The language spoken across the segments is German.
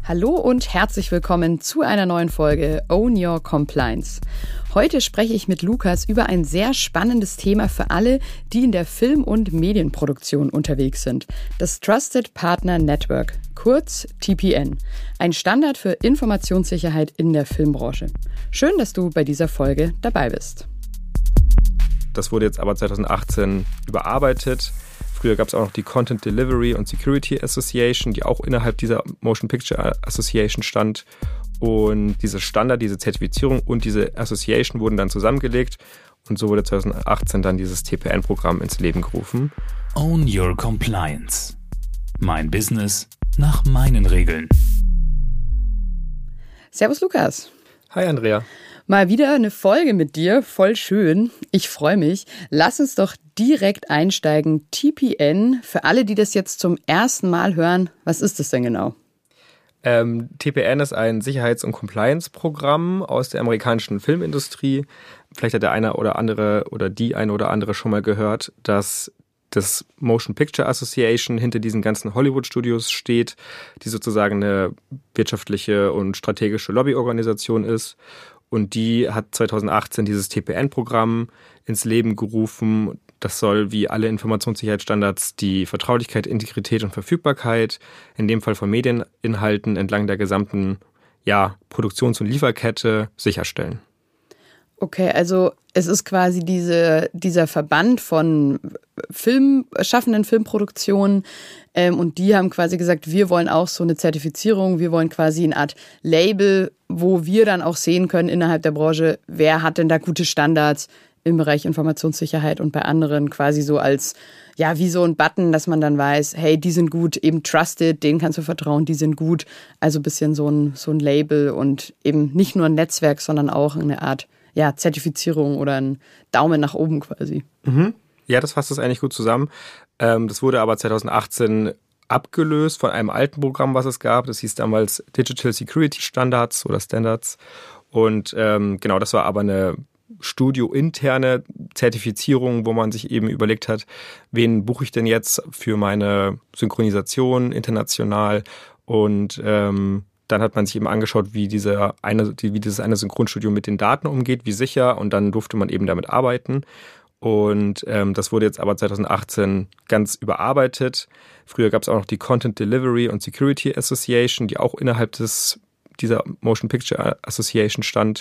Hallo und herzlich willkommen zu einer neuen Folge Own Your Compliance. Heute spreche ich mit Lukas über ein sehr spannendes Thema für alle, die in der Film- und Medienproduktion unterwegs sind. Das Trusted Partner Network, kurz TPN. Ein Standard für Informationssicherheit in der Filmbranche. Schön, dass du bei dieser Folge dabei bist. Das wurde jetzt aber 2018 überarbeitet. Früher gab es auch noch die Content Delivery und Security Association, die auch innerhalb dieser Motion Picture Association stand. Und diese Standard, diese Zertifizierung und diese Association wurden dann zusammengelegt. Und so wurde 2018 dann dieses TPN-Programm ins Leben gerufen. Own Your Compliance. Mein Business nach meinen Regeln. Servus Lukas. Hi Andrea. Mal wieder eine Folge mit dir, voll schön. Ich freue mich. Lass uns doch direkt einsteigen. TPN, für alle, die das jetzt zum ersten Mal hören, was ist das denn genau? TPN ist ein Sicherheits- und Compliance-Programm aus der amerikanischen Filmindustrie. Vielleicht hat der eine oder andere oder die eine oder andere schon mal gehört, dass das Motion Picture Association hinter diesen ganzen Hollywood-Studios steht, die sozusagen eine wirtschaftliche und strategische Lobbyorganisation ist. Und die hat 2018 dieses TPN-Programm ins Leben gerufen. Das soll wie alle Informationssicherheitsstandards die Vertraulichkeit, Integrität und Verfügbarkeit, in dem Fall von Medieninhalten entlang der gesamten Produktions- und Lieferkette sicherstellen. Okay, also es ist quasi dieser Verband von schaffenden Filmproduktionen und die haben quasi gesagt, wir wollen auch so eine Zertifizierung, wir wollen quasi eine Art Label, wo wir dann auch sehen können innerhalb der Branche, wer hat denn da gute Standards im Bereich Informationssicherheit und bei anderen quasi so als, wie so ein Button, dass man dann weiß, hey, die sind gut, eben trusted, denen kannst du vertrauen, die sind gut. Also ein bisschen so ein Label und eben nicht nur ein Netzwerk, sondern auch eine Art Zertifizierung oder ein Daumen nach oben quasi. Mhm. Ja, das fasst das eigentlich gut zusammen. Das wurde aber 2018 abgelöst von einem alten Programm, was es gab. Das hieß damals Digital Security Standards oder Standards. Und das war aber eine studiointerne Zertifizierung, wo man sich eben überlegt hat, wen buche ich denn jetzt für meine Synchronisation international? Und dann hat man sich eben angeschaut, wie dieses eine Synchronstudio mit den Daten umgeht, wie sicher, und dann durfte man eben damit arbeiten. Und das wurde jetzt aber 2018 ganz überarbeitet. Früher gab es auch noch die Content Delivery und Security Association, die auch innerhalb dieser Motion Picture Association stand.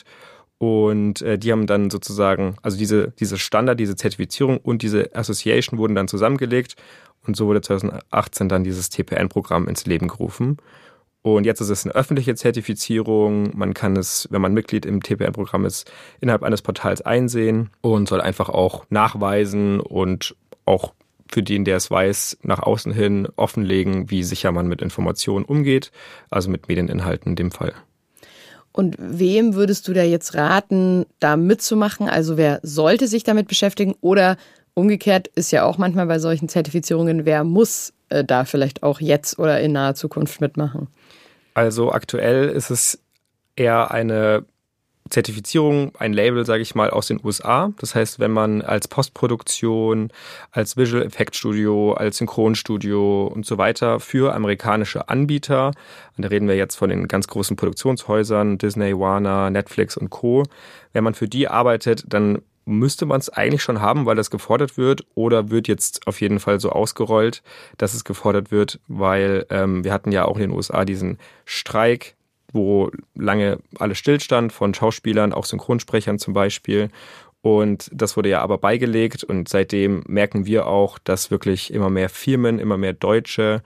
Und die haben dann sozusagen, also diese Standard, diese Zertifizierung und diese Association wurden dann zusammengelegt. Und so wurde 2018 dann dieses TPN-Programm ins Leben gerufen. Und jetzt ist es eine öffentliche Zertifizierung. Man kann es, wenn man Mitglied im TPN-Programm ist, innerhalb eines Portals einsehen und soll einfach auch nachweisen und auch für den, der es weiß, nach außen hin offenlegen, wie sicher man mit Informationen umgeht, also mit Medieninhalten in dem Fall. Und wem würdest du da jetzt raten, da mitzumachen? Also wer sollte sich damit beschäftigen? Oder umgekehrt ist ja auch manchmal bei solchen Zertifizierungen, wer muss da vielleicht auch jetzt oder in naher Zukunft mitmachen? Also aktuell ist es eher eine Zertifizierung, ein Label, sage ich mal, aus den USA. Das heißt, wenn man als Postproduktion, als Visual Effect Studio, als Synchronstudio und so weiter für amerikanische Anbieter, und da reden wir jetzt von den ganz großen Produktionshäusern, Disney, Warner, Netflix und Co., wenn man für die arbeitet, dann müsste man es eigentlich schon haben, weil das gefordert wird, oder wird jetzt auf jeden Fall so ausgerollt, dass es gefordert wird, weil wir hatten ja auch in den USA diesen Streik, wo lange alles stillstand von Schauspielern, auch Synchronsprechern zum Beispiel. Und das wurde ja aber beigelegt und seitdem merken wir auch, dass wirklich immer mehr Firmen, immer mehr deutsche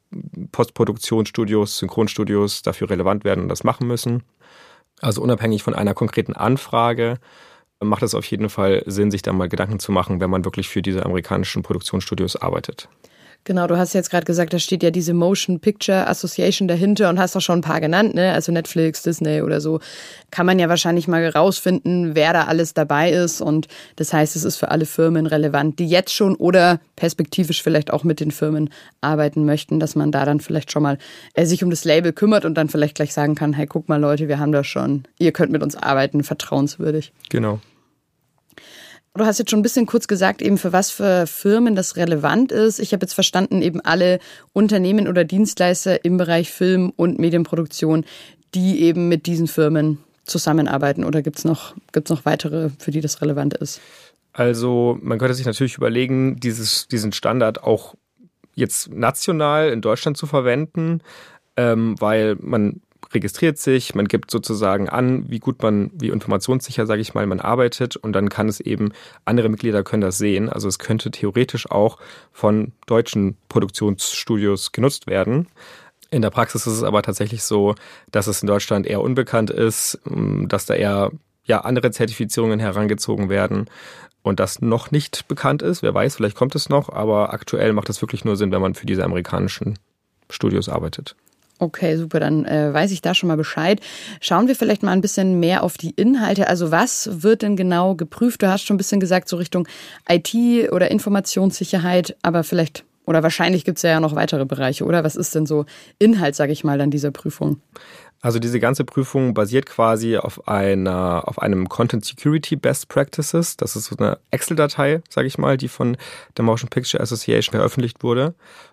Postproduktionsstudios, Synchronstudios dafür relevant werden und das machen müssen. Also unabhängig von einer konkreten Anfrage macht es auf jeden Fall Sinn, sich da mal Gedanken zu machen, wenn man wirklich für diese amerikanischen Produktionsstudios arbeitet. Genau, du hast jetzt gerade gesagt, da steht ja diese Motion Picture Association dahinter und hast auch schon ein paar genannt, ne? Also Netflix, Disney oder so. Kann man ja wahrscheinlich mal rausfinden, wer da alles dabei ist. Und das heißt, es ist für alle Firmen relevant, die jetzt schon oder perspektivisch vielleicht auch mit den Firmen arbeiten möchten, dass man da dann vielleicht schon mal sich um das Label kümmert und dann vielleicht gleich sagen kann, hey, guck mal Leute, wir haben das schon, ihr könnt mit uns arbeiten, vertrauenswürdig. Genau. Du hast jetzt schon ein bisschen kurz gesagt, eben für was für Firmen das relevant ist. Ich habe jetzt verstanden, eben alle Unternehmen oder Dienstleister im Bereich Film- und Medienproduktion, die eben mit diesen Firmen zusammenarbeiten. Oder gibt's noch weitere, für die das relevant ist? Also man könnte sich natürlich überlegen, diesen Standard auch jetzt national in Deutschland zu verwenden, weil man registriert sich, man gibt sozusagen an, wie informationssicher, sage ich mal, man arbeitet und dann kann es eben, andere Mitglieder können das sehen. Also es könnte theoretisch auch von deutschen Produktionsstudios genutzt werden. In der Praxis ist es aber tatsächlich so, dass es in Deutschland eher unbekannt ist, dass da eher andere Zertifizierungen herangezogen werden und das noch nicht bekannt ist. Wer weiß, vielleicht kommt es noch, aber aktuell macht es wirklich nur Sinn, wenn man für diese amerikanischen Studios arbeitet. Okay, super, dann weiß ich da schon mal Bescheid. Schauen wir vielleicht mal ein bisschen mehr auf die Inhalte. Also was wird denn genau geprüft? Du hast schon ein bisschen gesagt, so Richtung IT oder Informationssicherheit, aber vielleicht oder wahrscheinlich gibt es ja noch weitere Bereiche, oder? Was ist denn so Inhalt, sage ich mal, dann dieser Prüfung? Also diese ganze Prüfung basiert quasi auf einem Content Security Best Practices. Das ist so eine Excel-Datei, sage ich mal, die von der Motion Picture Association veröffentlicht wurde.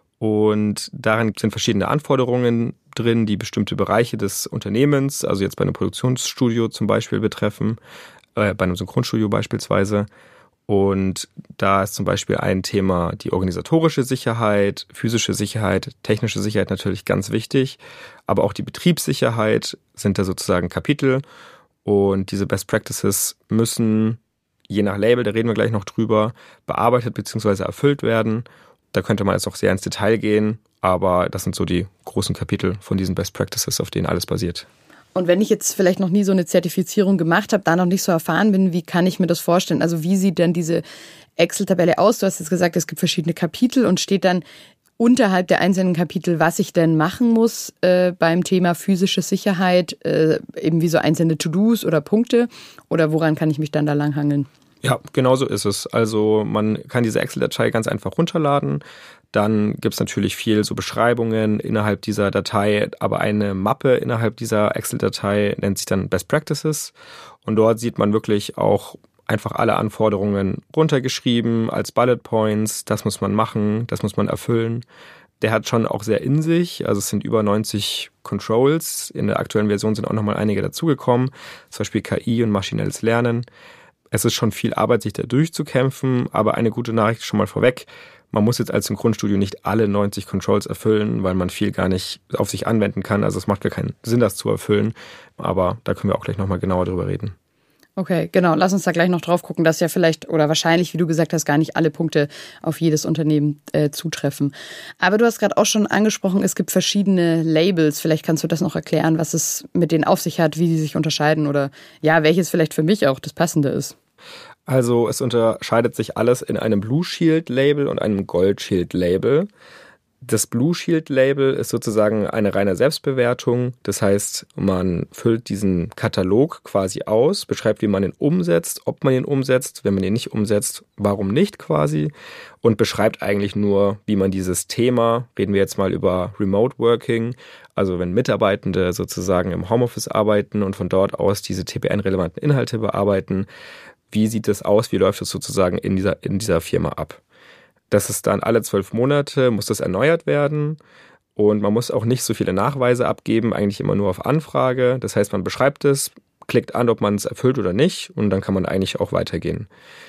Und darin sind verschiedene Anforderungen drin, die bestimmte Bereiche des Unternehmens, also jetzt bei einem Produktionsstudio zum Beispiel betreffen, bei einem Synchronstudio beispielsweise. Und da ist zum Beispiel ein Thema die organisatorische Sicherheit, physische Sicherheit, technische Sicherheit natürlich ganz wichtig, aber auch die Betriebssicherheit sind da sozusagen Kapitel. Und diese Best Practices müssen, je nach Label, da reden wir gleich noch drüber, bearbeitet bzw. erfüllt werden. Da könnte man jetzt auch sehr ins Detail gehen, aber das sind so die großen Kapitel von diesen Best Practices, auf denen alles basiert. Und wenn ich jetzt vielleicht noch nie so eine Zertifizierung gemacht habe, da noch nicht so erfahren bin, wie kann ich mir das vorstellen? Also wie sieht denn diese Excel-Tabelle aus? Du hast jetzt gesagt, es gibt verschiedene Kapitel und steht dann unterhalb der einzelnen Kapitel, was ich denn machen muss beim Thema physische Sicherheit, eben wie so einzelne To-Dos oder Punkte oder woran kann ich mich dann da langhangeln? Ja, genau so ist es. Also man kann diese Excel-Datei ganz einfach runterladen. Dann gibt's natürlich viel so Beschreibungen innerhalb dieser Datei, aber eine Mappe innerhalb dieser Excel-Datei nennt sich dann Best Practices. Und dort sieht man wirklich auch einfach alle Anforderungen runtergeschrieben als Bullet Points. Das muss man machen, das muss man erfüllen. Der hat schon auch sehr in sich, also es sind über 90 Controls. In der aktuellen Version sind auch nochmal einige dazugekommen, zum Beispiel KI und maschinelles Lernen. Es ist schon viel Arbeit, sich da durchzukämpfen, aber eine gute Nachricht schon mal vorweg. Man muss jetzt als Synchronstudio nicht alle 90 Controls erfüllen, weil man viel gar nicht auf sich anwenden kann. Also es macht ja keinen Sinn, das zu erfüllen. Aber da können wir auch gleich nochmal genauer drüber reden. Okay, genau. Lass uns da gleich noch drauf gucken, dass ja vielleicht oder wahrscheinlich, wie du gesagt hast, gar nicht alle Punkte auf jedes Unternehmen zutreffen. Aber du hast gerade auch schon angesprochen, es gibt verschiedene Labels. Vielleicht kannst du das noch erklären, was es mit denen auf sich hat, wie die sich unterscheiden oder ja, welches vielleicht für mich auch das Passende ist. Also es unterscheidet sich alles in einem Blue Shield Label und einem Gold Shield Label. Das Blue Shield Label ist sozusagen eine reine Selbstbewertung. Das heißt, man füllt diesen Katalog quasi aus, beschreibt, wie man ihn umsetzt, ob man ihn umsetzt, wenn man ihn nicht umsetzt, warum nicht quasi und beschreibt eigentlich nur, wie man dieses Thema, reden wir jetzt mal über Remote Working, also wenn Mitarbeitende sozusagen im Homeoffice arbeiten und von dort aus diese TPN-relevanten Inhalte bearbeiten, wie sieht das aus, wie läuft es sozusagen in dieser Firma ab. Das ist dann alle 12 Monate, muss das erneuert werden und man muss auch nicht so viele Nachweise abgeben, eigentlich immer nur auf Anfrage. Das heißt, man beschreibt es, klickt an, ob man es erfüllt oder nicht und dann kann man eigentlich auch weitergehen.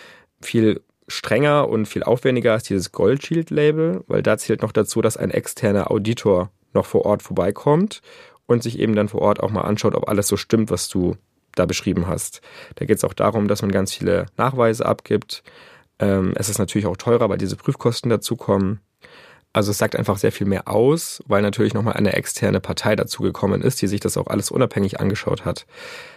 Viel strenger und viel aufwendiger ist dieses Gold Shield Label, weil da zählt noch dazu, dass ein externer Auditor noch vor Ort vorbeikommt und sich eben dann vor Ort auch mal anschaut, ob alles so stimmt, was du da beschrieben hast. Da geht es auch darum, dass man ganz viele Nachweise abgibt. Es ist natürlich auch teurer, weil diese Prüfkosten dazukommen. Also es sagt einfach sehr viel mehr aus, weil natürlich nochmal eine externe Partei dazugekommen ist, die sich das auch alles unabhängig angeschaut hat.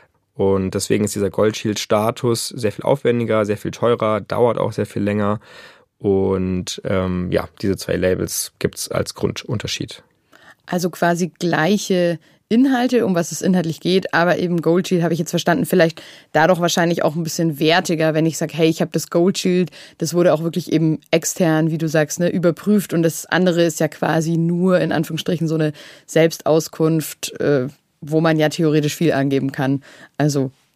Und deswegen ist dieser Gold Shield Status sehr viel aufwendiger, sehr viel teurer, dauert auch sehr viel länger. Und diese zwei Labels gibt es als Grundunterschied. Also quasi gleiche Inhalte, um was es inhaltlich geht, aber eben Gold Shield habe ich jetzt verstanden, vielleicht dadurch wahrscheinlich auch ein bisschen wertiger, wenn ich sage, hey, ich habe das Gold Shield, das wurde auch wirklich eben extern, wie du sagst, ne, überprüft und das andere ist ja quasi nur in Anführungsstrichen so eine Selbstauskunft, wo man ja theoretisch viel angeben kann. Also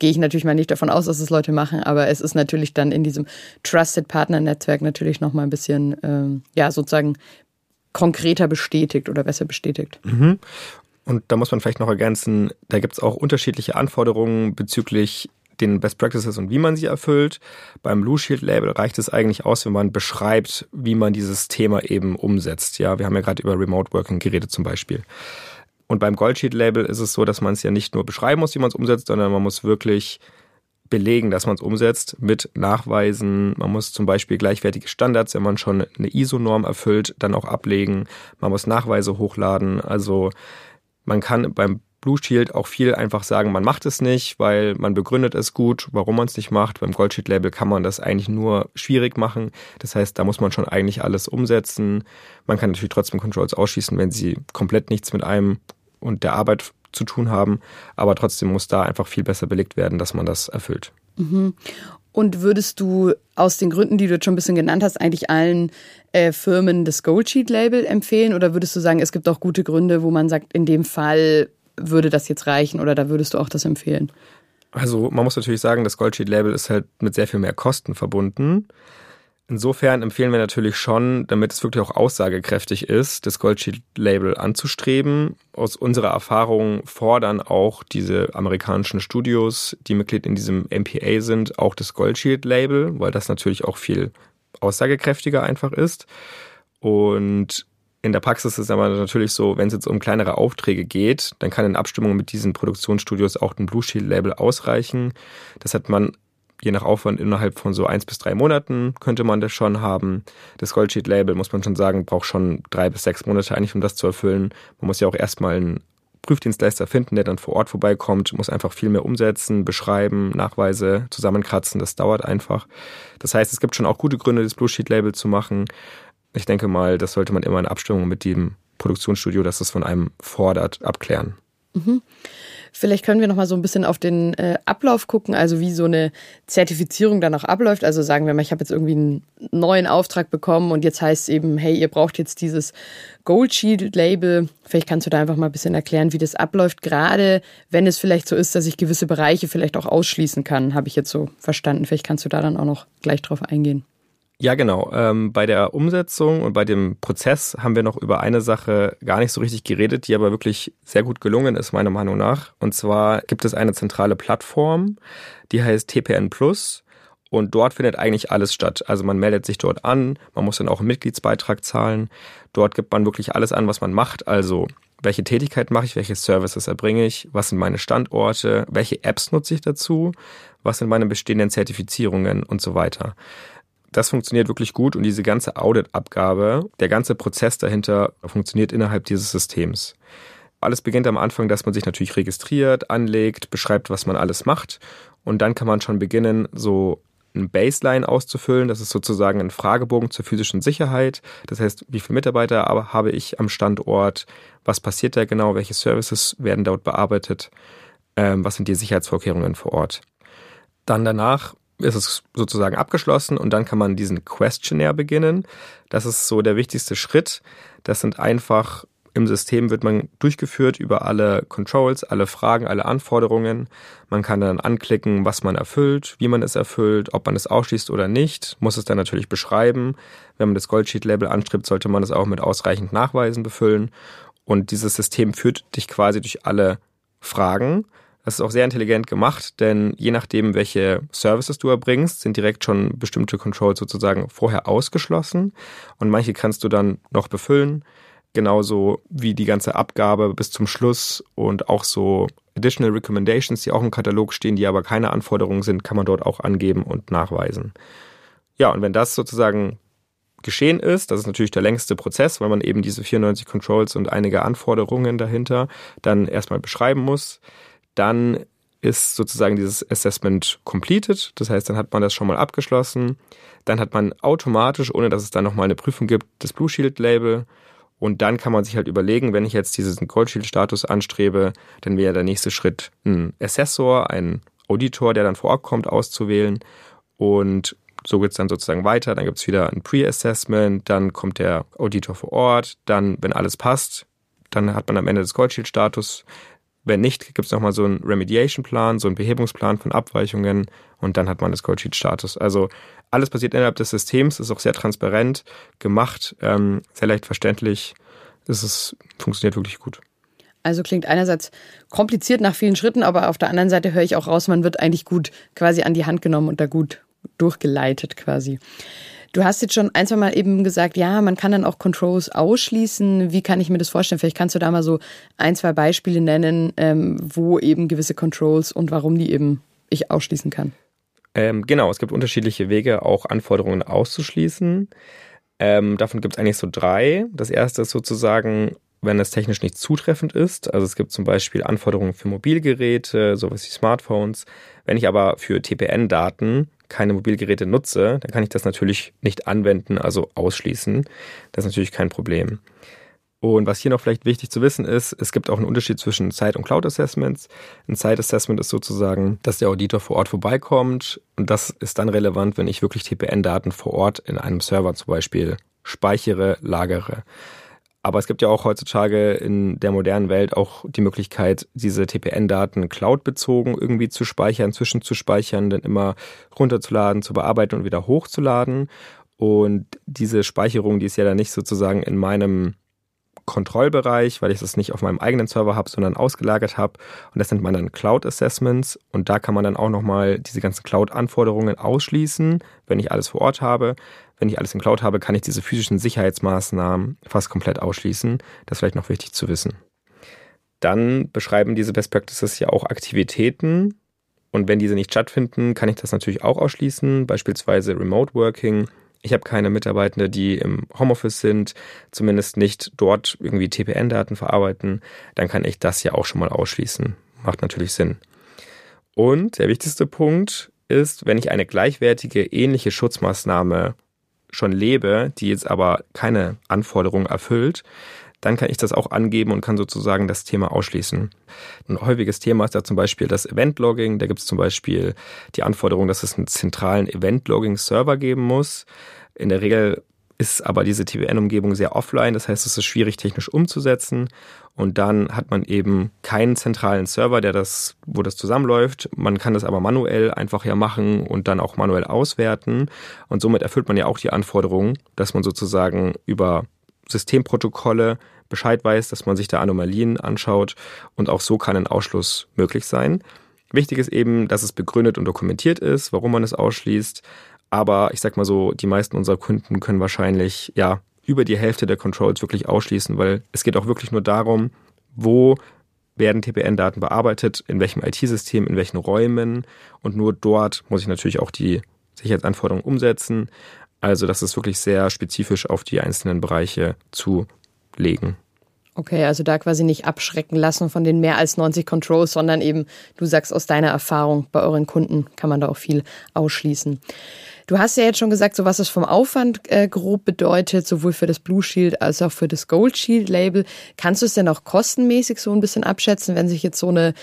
gehe ich natürlich mal nicht davon aus, dass es Leute machen, aber es ist natürlich dann in diesem Trusted Partner Netzwerk natürlich nochmal ein bisschen, sozusagen konkreter bestätigt oder besser bestätigt. Mhm. Und da muss man vielleicht noch ergänzen, da gibt es auch unterschiedliche Anforderungen bezüglich den Best Practices und wie man sie erfüllt. Beim Blue Shield Label reicht es eigentlich aus, wenn man beschreibt, wie man dieses Thema eben umsetzt. Ja, wir haben ja gerade über Remote Working geredet zum Beispiel. Und beim Gold Shield Label ist es so, dass man es ja nicht nur beschreiben muss, wie man es umsetzt, sondern man muss wirklich belegen, dass man es umsetzt mit Nachweisen. Man muss zum Beispiel gleichwertige Standards, wenn man schon eine ISO-Norm erfüllt, dann auch ablegen. Man muss Nachweise hochladen. Also man kann beim Blue Shield auch viel einfach sagen, man macht es nicht, weil man begründet es gut, warum man es nicht macht. Beim Gold Shield Label kann man das eigentlich nur schwierig machen. Das heißt, da muss man schon eigentlich alles umsetzen. Man kann natürlich trotzdem Controls ausschließen, wenn sie komplett nichts mit einem und der Arbeit zu tun haben. Aber trotzdem muss da einfach viel besser belegt werden, dass man das erfüllt. Mhm. Und würdest du aus den Gründen, die du jetzt schon ein bisschen genannt hast, eigentlich allen Firmen das Gold Shield Label empfehlen? Oder würdest du sagen, es gibt auch gute Gründe, wo man sagt, in dem Fall würde das jetzt reichen oder da würdest du auch das empfehlen? Also man muss natürlich sagen, das Gold Shield Label ist halt mit sehr viel mehr Kosten verbunden. Insofern empfehlen wir natürlich schon, damit es wirklich auch aussagekräftig ist, das Gold Shield Label anzustreben. Aus unserer Erfahrung fordern auch diese amerikanischen Studios, die Mitglied in diesem MPA sind, auch das Gold Shield Label, weil das natürlich auch viel aussagekräftiger einfach ist. Und in der Praxis ist es aber natürlich so, wenn es jetzt um kleinere Aufträge geht, dann kann in Abstimmung mit diesen Produktionsstudios auch ein Blue Shield Label ausreichen. Das hat man je nach Aufwand innerhalb von so 1 bis 3 Monaten könnte man das schon haben. Das Gold Shield Label, muss man schon sagen, braucht schon 3 bis 6 Monate eigentlich, um das zu erfüllen. Man muss ja auch erstmal einen Prüfdienstleister finden, der dann vor Ort vorbeikommt, muss einfach viel mehr umsetzen, beschreiben, Nachweise zusammenkratzen. Das dauert einfach. Das heißt, es gibt schon auch gute Gründe, das Blue Shield Label zu machen. Ich denke mal, das sollte man immer in Abstimmung mit dem Produktionsstudio, das es von einem fordert, abklären. Mhm. Vielleicht können wir noch mal so ein bisschen auf den Ablauf gucken, also wie so eine Zertifizierung dann auch abläuft. Also sagen wir mal, ich habe jetzt irgendwie einen neuen Auftrag bekommen und jetzt heißt es eben, hey, ihr braucht jetzt dieses Gold Shield Label. Vielleicht kannst du da einfach mal ein bisschen erklären, wie das abläuft, gerade wenn es vielleicht so ist, dass ich gewisse Bereiche vielleicht auch ausschließen kann, habe ich jetzt so verstanden. Vielleicht kannst du da dann auch noch gleich drauf eingehen. Ja, genau. Bei der Umsetzung und bei dem Prozess haben wir noch über eine Sache gar nicht so richtig geredet, die aber wirklich sehr gut gelungen ist, meiner Meinung nach. Und zwar gibt es eine zentrale Plattform, die heißt TPN Plus. Und dort findet eigentlich alles statt. Also man meldet sich dort an, man muss dann auch einen Mitgliedsbeitrag zahlen. Dort gibt man wirklich alles an, was man macht. Also welche Tätigkeit mache ich, welche Services erbringe ich, was sind meine Standorte, welche Apps nutze ich dazu, was sind meine bestehenden Zertifizierungen und so weiter. Das funktioniert wirklich gut und diese ganze Audit-Abgabe, der ganze Prozess dahinter funktioniert innerhalb dieses Systems. Alles beginnt am Anfang, dass man sich natürlich registriert, anlegt, beschreibt, was man alles macht und dann kann man schon beginnen, so ein Baseline auszufüllen. Das ist sozusagen ein Fragebogen zur physischen Sicherheit. Das heißt, wie viele Mitarbeiter habe ich am Standort, was passiert da genau, welche Services werden dort bearbeitet, was sind die Sicherheitsvorkehrungen vor Ort. Dann danach ist es sozusagen abgeschlossen und dann kann man diesen Questionnaire beginnen. Das ist so der wichtigste Schritt. Das sind einfach, im System wird man durchgeführt über alle Controls, alle Fragen, alle Anforderungen. Man kann dann anklicken, was man erfüllt, wie man es erfüllt, ob man es ausschließt oder nicht, muss es dann natürlich beschreiben. Wenn man das Gold Shield Label anstrebt, sollte man es auch mit ausreichend Nachweisen befüllen. Und dieses System führt dich quasi durch alle Fragen. Das ist auch sehr intelligent gemacht, denn je nachdem, welche Services du erbringst, sind direkt schon bestimmte Controls sozusagen vorher ausgeschlossen und manche kannst du dann noch befüllen, genauso wie die ganze Abgabe bis zum Schluss und auch so Additional Recommendations, die auch im Katalog stehen, die aber keine Anforderungen sind, kann man dort auch angeben und nachweisen. Ja, und wenn das sozusagen geschehen ist, das ist natürlich der längste Prozess, weil man eben diese 94 Controls und einige Anforderungen dahinter dann erstmal beschreiben muss, dann ist sozusagen dieses Assessment completed. Das heißt, dann hat man das schon mal abgeschlossen. Dann hat man automatisch, ohne dass es dann nochmal eine Prüfung gibt, das Blue Shield Label. Und dann kann man sich halt überlegen, wenn ich jetzt diesen Gold Shield Status anstrebe, dann wäre der nächste Schritt ein Assessor, ein Auditor, der dann vor Ort kommt, auszuwählen. Und so geht es dann sozusagen weiter. Dann gibt es wieder ein Pre-Assessment, dann kommt der Auditor vor Ort. Dann, wenn alles passt, dann hat man am Ende des Gold Shield Status. Wenn nicht, gibt es nochmal so einen Remediation-Plan, so einen Behebungsplan von Abweichungen und dann hat man das Goldsheet-Status. Also alles passiert innerhalb des Systems, ist auch sehr transparent gemacht, sehr leicht verständlich. Funktioniert wirklich gut. Also klingt einerseits kompliziert nach vielen Schritten, aber auf der anderen Seite höre ich auch raus, man wird eigentlich gut quasi an die Hand genommen und da gut durchgeleitet quasi. Du hast jetzt schon ein, zwei Mal eben gesagt, ja, man kann dann auch Controls ausschließen. Wie kann ich mir das vorstellen? Vielleicht kannst du da mal so ein, zwei Beispiele nennen, wo eben gewisse Controls und warum die eben ich ausschließen kann. Genau, es gibt unterschiedliche Wege, auch Anforderungen auszuschließen. Davon gibt es eigentlich so 3. Das erste ist sozusagen, wenn es technisch nicht zutreffend ist. Also es gibt zum Beispiel Anforderungen für Mobilgeräte, sowas wie Smartphones. Wenn ich aber für TPN-Daten keine Mobilgeräte nutze, dann kann ich das natürlich nicht anwenden, also ausschließen. Das ist natürlich kein Problem. Und was hier noch vielleicht wichtig zu wissen ist, es gibt auch einen Unterschied zwischen Site- und Cloud-Assessments. Ein Site-Assessment ist sozusagen, dass der Auditor vor Ort vorbeikommt und das ist dann relevant, wenn ich wirklich TPN-Daten vor Ort in einem Server zum Beispiel speichere, lagere. Aber es gibt ja auch heutzutage in der modernen Welt auch die Möglichkeit, diese TPN-Daten cloudbezogen irgendwie zu speichern, zwischenzuspeichern, dann immer runterzuladen, zu bearbeiten und wieder hochzuladen. Und diese Speicherung, die ist ja dann nicht sozusagen in meinem Kontrollbereich, weil ich das nicht auf meinem eigenen Server habe, sondern ausgelagert habe. Und das nennt man dann Cloud Assessments. Und da kann man dann auch nochmal diese ganzen Cloud-Anforderungen ausschließen, wenn ich alles vor Ort habe. Wenn ich alles in Cloud habe, kann ich diese physischen Sicherheitsmaßnahmen fast komplett ausschließen. Das ist vielleicht noch wichtig zu wissen. Dann beschreiben diese Best Practices ja auch Aktivitäten. Und wenn diese nicht stattfinden, kann ich das natürlich auch ausschließen. Beispielsweise Remote Working. Ich habe keine Mitarbeitende, die im Homeoffice sind, zumindest nicht dort irgendwie TPN-Daten verarbeiten. Dann kann ich das ja auch schon mal ausschließen. Macht natürlich Sinn. Und der wichtigste Punkt ist, wenn ich eine gleichwertige, ähnliche Schutzmaßnahme schon lebe, die jetzt aber keine Anforderungen erfüllt, dann kann ich das auch angeben und kann sozusagen das Thema ausschließen. Ein häufiges Thema ist da zum Beispiel das Event-Logging. Da gibt es zum Beispiel die Anforderung, dass es einen zentralen Event-Logging-Server geben muss. In der Regel ist aber diese TPN-Umgebung sehr offline. Das heißt, es ist schwierig technisch umzusetzen. Und dann hat man eben keinen zentralen Server, wo das zusammenläuft. Man kann das aber manuell einfach ja machen und dann auch manuell auswerten. Und somit erfüllt man ja auch die Anforderung, dass man sozusagen über Systemprotokolle Bescheid weiß, dass man sich da Anomalien anschaut und auch so kann ein Ausschluss möglich sein. Wichtig ist eben, dass es begründet und dokumentiert ist, warum man es ausschließt. Aber ich sag mal so, die meisten unserer Kunden können wahrscheinlich über die Hälfte der Controls wirklich ausschließen, weil es geht auch wirklich nur darum, wo werden TPN-Daten bearbeitet, in welchem IT-System, in welchen Räumen und nur dort muss ich natürlich auch die Sicherheitsanforderungen umsetzen. Also das ist wirklich sehr spezifisch auf die einzelnen Bereiche zu legen. Okay, also da quasi nicht abschrecken lassen von den mehr als 90 Controls, sondern eben, du sagst aus deiner Erfahrung, bei euren Kunden kann man da auch viel ausschließen. Du hast ja jetzt schon gesagt, so was es vom Aufwand grob bedeutet, sowohl für das Blue Shield als auch für das Gold Shield Label. Kannst du es denn auch kostenmäßig so ein bisschen abschätzen, wenn sich jetzt so eine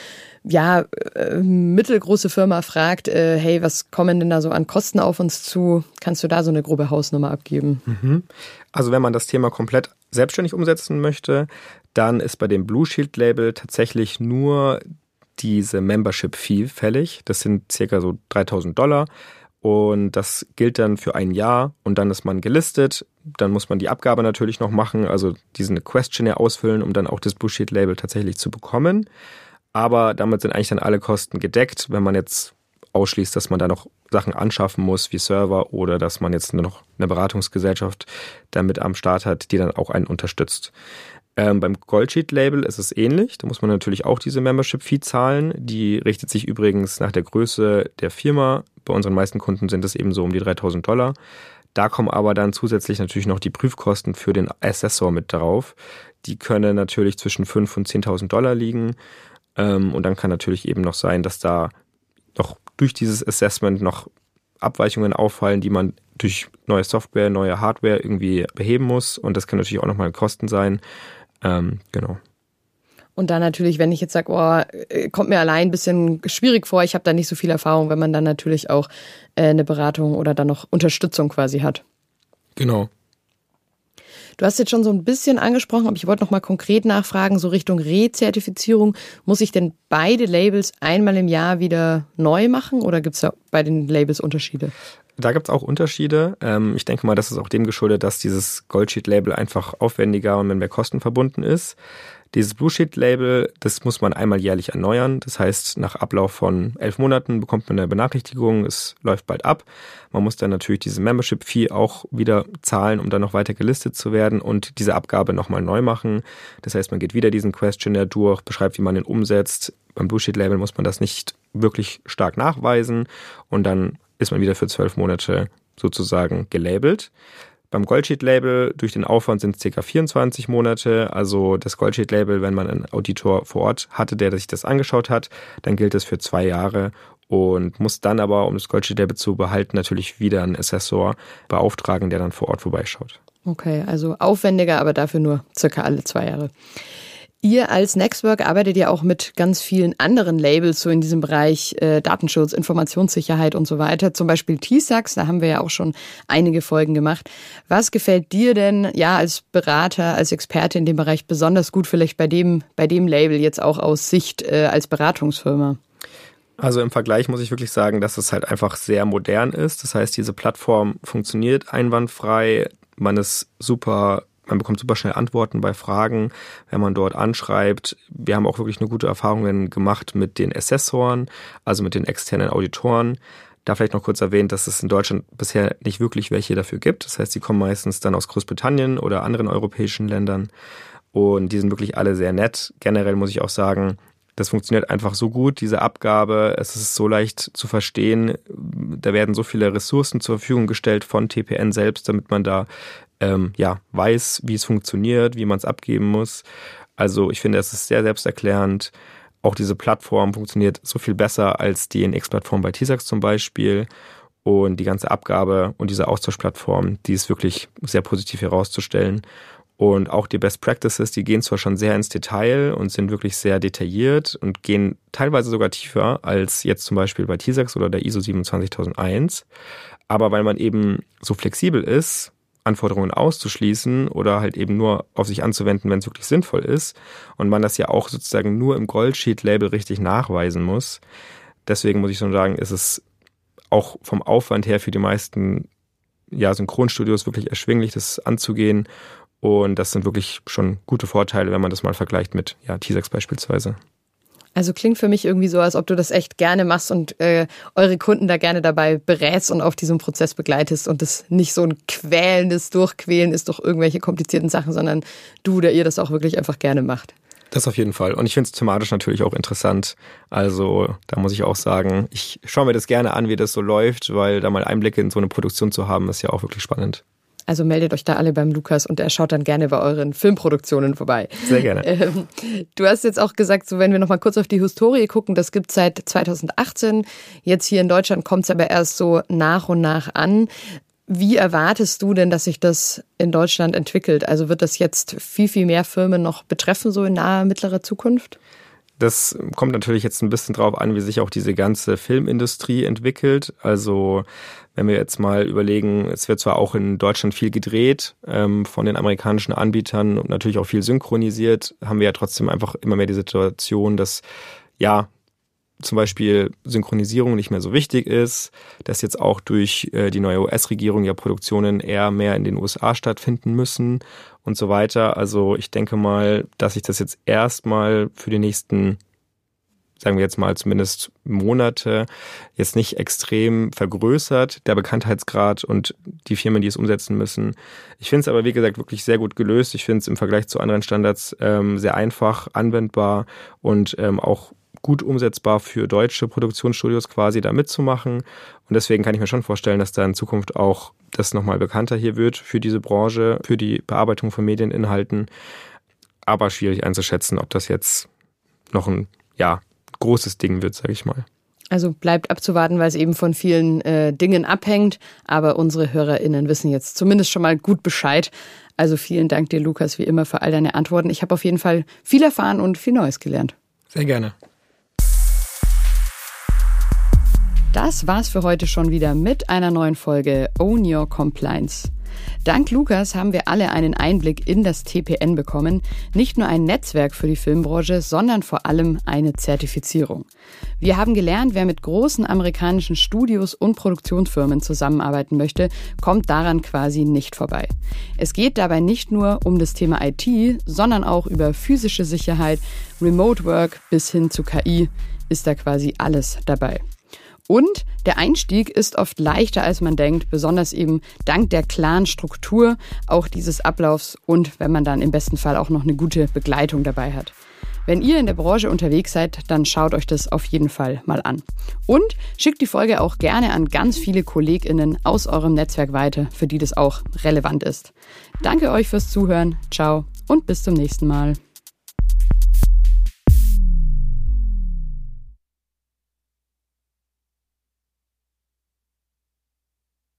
mittelgroße Firma fragt, hey, was kommen denn da so an Kosten auf uns zu? Kannst du da so eine grobe Hausnummer abgeben? Also wenn man das Thema komplett selbstständig umsetzen möchte, dann ist bei dem Blue Shield Label tatsächlich nur diese Membership Fee fällig. Das sind circa so $3.000. Und das gilt dann für ein Jahr und dann ist man gelistet. Dann muss man die Abgabe natürlich noch machen, also diesen Questionnaire ausfüllen, um dann auch das Blue Shield Label tatsächlich zu bekommen. Aber damit sind eigentlich dann alle Kosten gedeckt, wenn man jetzt ausschließt, dass man da noch Sachen anschaffen muss, wie Server oder dass man jetzt nur noch eine Beratungsgesellschaft damit am Start hat, die dann auch einen unterstützt. Beim Goldsheet-Label ist es ähnlich. Da muss man natürlich auch diese Membership-Fee zahlen. Die richtet sich übrigens nach der Größe der Firma. Bei unseren meisten Kunden sind es eben so um die $3.000. Da kommen aber dann zusätzlich natürlich noch die Prüfkosten für den Assessor mit drauf. Die können natürlich zwischen $5.000 und $10.000 liegen. Und dann kann natürlich eben noch sein, dass da noch durch dieses Assessment noch Abweichungen auffallen, die man durch neue Software, neue Hardware irgendwie beheben muss. Und das kann natürlich auch nochmal Kosten sein. Genau. Und dann natürlich, wenn ich jetzt sage, kommt mir allein ein bisschen schwierig vor, ich habe da nicht so viel Erfahrung, wenn man dann natürlich auch eine Beratung oder dann noch Unterstützung quasi hat. Genau. Du hast jetzt schon so ein bisschen angesprochen, aber ich wollte noch mal konkret nachfragen, so Richtung Rezertifizierung. Muss ich denn beide Labels einmal im Jahr wieder neu machen oder gibt es da bei den Labels Unterschiede? Da gibt es auch Unterschiede. Ich denke mal, das ist auch dem geschuldet, dass dieses Goldsheet-Label einfach aufwendiger und mit mehr Kosten verbunden ist. Dieses Bluesheet-Label, das muss man einmal jährlich erneuern. Das heißt, nach Ablauf von 11 Monaten bekommt man eine Benachrichtigung, es läuft bald ab. Man muss dann natürlich diese Membership-Fee auch wieder zahlen, um dann noch weiter gelistet zu werden und diese Abgabe nochmal neu machen. Das heißt, man geht wieder diesen Questionnaire durch, beschreibt, wie man den umsetzt. Beim Bluesheet-Label muss man das nicht wirklich stark nachweisen und dann ist man wieder für 12 Monate sozusagen gelabelt. Beim Goldsheet-Label durch den Aufwand sind es ca. 24 Monate. Also das Goldsheet-Label, wenn man einen Auditor vor Ort hatte, der sich das angeschaut hat, dann gilt es für 2 Jahre und muss dann aber, um das Goldsheet-Label zu behalten, natürlich wieder einen Assessor beauftragen, der dann vor Ort vorbeischaut. Okay, also aufwendiger, aber dafür nur circa alle 2 Jahre. Ihr als Nextwork arbeitet ja auch mit ganz vielen anderen Labels so in diesem Bereich Datenschutz, Informationssicherheit und so weiter. Zum Beispiel TISAX, da haben wir ja auch schon einige Folgen gemacht. Was gefällt dir denn ja als Berater, als Experte in dem Bereich besonders gut, vielleicht bei dem Label jetzt auch aus Sicht als Beratungsfirma? Also im Vergleich muss ich wirklich sagen, dass es halt einfach sehr modern ist. Das heißt, diese Plattform funktioniert einwandfrei, man bekommt super schnell Antworten bei Fragen, wenn man dort anschreibt. Wir haben auch wirklich eine gute Erfahrungen gemacht mit den Assessoren, also mit den externen Auditoren. Da vielleicht noch kurz erwähnt, dass es in Deutschland bisher nicht wirklich welche dafür gibt. Das heißt, die kommen meistens dann aus Großbritannien oder anderen europäischen Ländern und die sind wirklich alle sehr nett. Generell muss ich auch sagen, das funktioniert einfach so gut, diese Abgabe. Es ist so leicht zu verstehen. Da werden so viele Ressourcen zur Verfügung gestellt von TPN selbst, damit man da weiß, wie es funktioniert, wie man es abgeben muss. Also ich finde, es ist sehr selbsterklärend. Auch diese Plattform funktioniert so viel besser als die NX-Plattform bei TISAX zum Beispiel. Und die ganze Abgabe und diese Austauschplattform, die ist wirklich sehr positiv herauszustellen. Und auch die Best Practices, die gehen zwar schon sehr ins Detail und sind wirklich sehr detailliert und gehen teilweise sogar tiefer als jetzt zum Beispiel bei TISAX oder der ISO 27001. Aber weil man eben so flexibel ist, Anforderungen auszuschließen oder halt eben nur auf sich anzuwenden, wenn es wirklich sinnvoll ist und man das ja auch sozusagen nur im Goldsheet-Label richtig nachweisen muss. Deswegen muss ich schon sagen, ist es auch vom Aufwand her für die meisten Synchronstudios wirklich erschwinglich, das anzugehen. Und das sind wirklich schon gute Vorteile, wenn man das mal vergleicht mit TISAX beispielsweise. Also klingt für mich irgendwie so, als ob du das echt gerne machst und eure Kunden da gerne dabei berätst und auf diesem Prozess begleitest und das nicht so ein quälendes Durchquälen ist durch irgendwelche komplizierten Sachen, sondern du oder ihr das auch wirklich einfach gerne macht. Das auf jeden Fall. Und ich finde es thematisch natürlich auch interessant. Also da muss ich auch sagen, ich schaue mir das gerne an, wie das so läuft, weil da mal Einblicke in so eine Produktion zu haben, ist ja auch wirklich spannend. Also meldet euch da alle beim Lukas und er schaut dann gerne bei euren Filmproduktionen vorbei. Sehr gerne. Du hast jetzt auch gesagt, so wenn wir noch mal kurz auf die Historie gucken, das gibt es seit 2018. Jetzt hier in Deutschland kommt es aber erst so nach und nach an. Wie erwartest du denn, dass sich das in Deutschland entwickelt? Also wird das jetzt viel, viel mehr Firmen noch betreffen, so in naher, mittlerer Zukunft? Das kommt natürlich jetzt ein bisschen drauf an, wie sich auch diese ganze Filmindustrie entwickelt. Also wenn wir jetzt mal überlegen, es wird zwar auch in Deutschland viel gedreht von den amerikanischen Anbietern und natürlich auch viel synchronisiert, haben wir ja trotzdem einfach immer mehr die Situation, dass zum Beispiel Synchronisierung nicht mehr so wichtig ist, dass jetzt auch durch die neue US-Regierung ja Produktionen eher mehr in den USA stattfinden müssen und so weiter. Also ich denke mal, dass sich das jetzt erstmal für die nächsten, sagen wir jetzt mal zumindest Monate, jetzt nicht extrem vergrößert, der Bekanntheitsgrad und die Firmen, die es umsetzen müssen. Ich finde es aber, wie gesagt, wirklich sehr gut gelöst. Ich finde es im Vergleich zu anderen Standards sehr einfach anwendbar und auch gut umsetzbar für deutsche Produktionsstudios quasi da mitzumachen. Und deswegen kann ich mir schon vorstellen, dass da in Zukunft auch das nochmal bekannter hier wird für diese Branche, für die Bearbeitung von Medieninhalten. Aber schwierig einzuschätzen, ob das jetzt noch ein großes Ding wird, sage ich mal. Also bleibt abzuwarten, weil es eben von vielen Dingen abhängt. Aber unsere HörerInnen wissen jetzt zumindest schon mal gut Bescheid. Also vielen Dank dir, Lukas, wie immer für all deine Antworten. Ich habe auf jeden Fall viel erfahren und viel Neues gelernt. Sehr gerne. Das war's für heute schon wieder mit einer neuen Folge Own Your Compliance. Dank Lukas haben wir alle einen Einblick in das TPN bekommen. Nicht nur ein Netzwerk für die Filmbranche, sondern vor allem eine Zertifizierung. Wir haben gelernt, wer mit großen amerikanischen Studios und Produktionsfirmen zusammenarbeiten möchte, kommt daran quasi nicht vorbei. Es geht dabei nicht nur um das Thema IT, sondern auch über physische Sicherheit, Remote Work bis hin zu KI ist da quasi alles dabei. Und der Einstieg ist oft leichter, als man denkt, besonders eben dank der klaren Struktur auch dieses Ablaufs und wenn man dann im besten Fall auch noch eine gute Begleitung dabei hat. Wenn ihr in der Branche unterwegs seid, dann schaut euch das auf jeden Fall mal an. Und schickt die Folge auch gerne an ganz viele KollegInnen aus eurem Netzwerk weiter, für die das auch relevant ist. Danke euch fürs Zuhören, ciao und bis zum nächsten Mal.